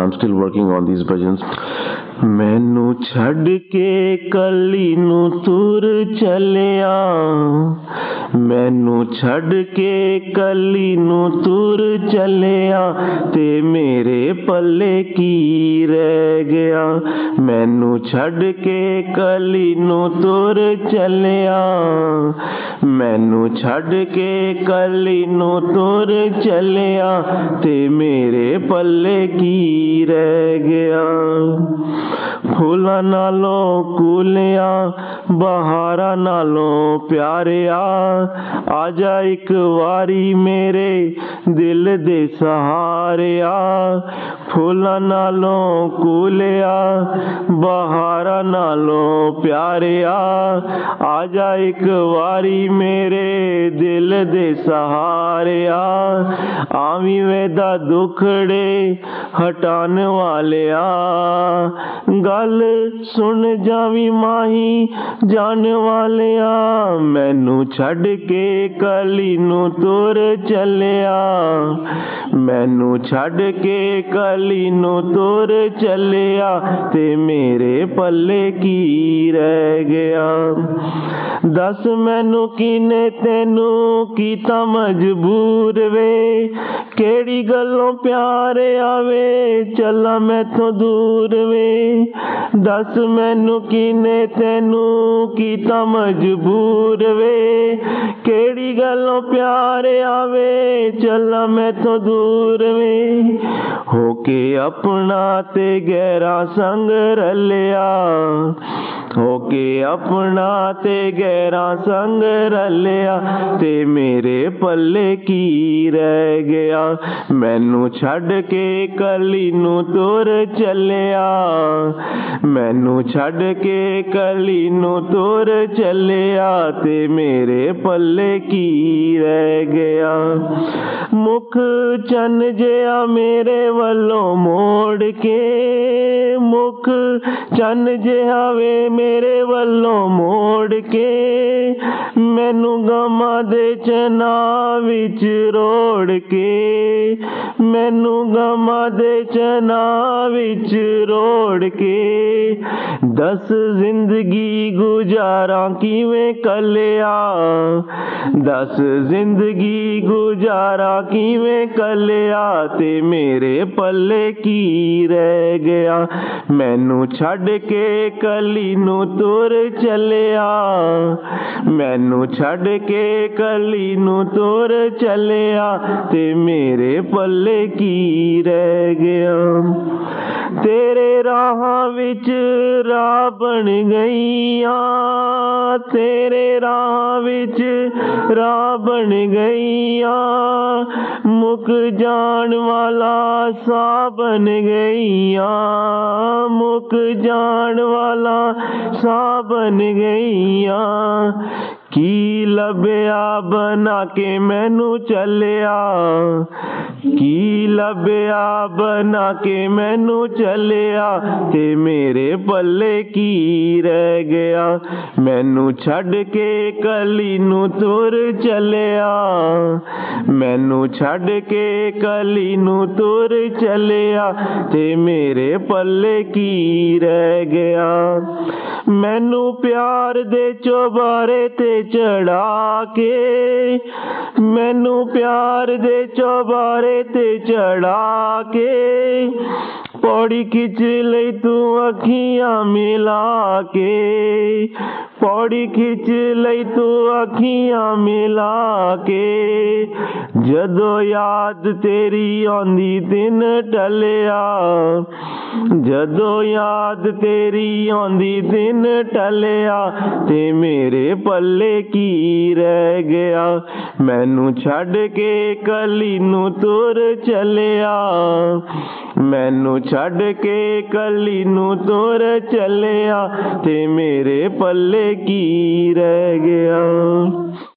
I'm still working on these bhajans. मैनू छड़ के कली नू तुर चलिया, मैनू छड़ के कली नू तुर चलिया, ते मेरे पल्ले की रह गया। मैनू छड़ के कली नू तुर चलिया, मैनू छड़ के कली नू तुर चलिया, ते मेरे पल्ले की रह गया। फूलां नालों कूलिया, बहारा नालों प्यारिया, आजा एक वारी मेरे दिल दे सहारिया। फूलां नालों कूलिया, बहारा नालों प्यारिया, आजा एक वारी मेरे दिल दे सहारिया। आवी वेदा दुखड़े हटान वालिया, गल सुन जावी माही जान वालिया। मैनू छड़ के कली नू तुर चलिया, मैनू छड़ के कली नू तुर चलिया, ते मेरे पल्ले की रह गया। दस मैनू किने तेनू कीता मजबूर वे, केड़ी गल्लों प्यार आवे चला मैथों दूर वे। दस मैनू किने तेनू कीता मजबूर वे, केड़ी गल्लों प्यार आवे चला मैथों दूर वे। होके अपना ते गहरा संग रलिया, होके अपना ते गहरा संग रलिया, ते मेरे पल्ले की रह गया। मैनू छड़ के कली नू तुर चलिया, मैनू छड़ के कली नू तुर चलिया, ते मेरे पल्ले की रह गया। मुख चन जिया मेरे वल्लों मोड़ के, मुख चन जिया वे मेरे वल्लों मोड़ के, मैनू गमा दे चना विच रोड़ के, मैनू गमा दे चना विच रोड़ के। दस जिंदगी गुजारा किवें कलिया, दस जिंदगी गुजारा किवें कलिया, ते मेरे पल्ले की रह गया। मैनू छड़ के कली नू तुर चलिया, मैनू छड़ के कली नू तुर चलिया, ते मेरे पल्ले की रह गया। तेरे राहां विच राह बन गईयां, तेरे राह विच राह बन गईयां, मुक जान वाला सा बन गईयां, मुक जान वाला सा बन गईयां। की लभया बना के मैनू चलिया, की लभया बना के मैनू चलिया, ते मेरे पल्ले की रह गया। मैनू छड़ के कली नू तुर चलिया, मैनू छड़ के कली नू तुर चलिया, ते मेरे पल्ले की रह गया। मैनू प्यार दे चौबारे ते चढ़ा के, मैनू प्यार दे चौबारे ते चढ़ा के, पौड़ी खिच लई तू अखियां मिला के, पौड़ी खिच लई तू अखियां मिला के। जदों याद तेरी आंदी दिन टलिया, जदों याद तेरी आंदी दिन टलिया, ते मेरे पल्ले की रह गया। मैनू छड़ के कली नू तुर चलिया, मैनू छड़ के कली नू तुर चलिया, ते मेरे पल्ले की रह गया।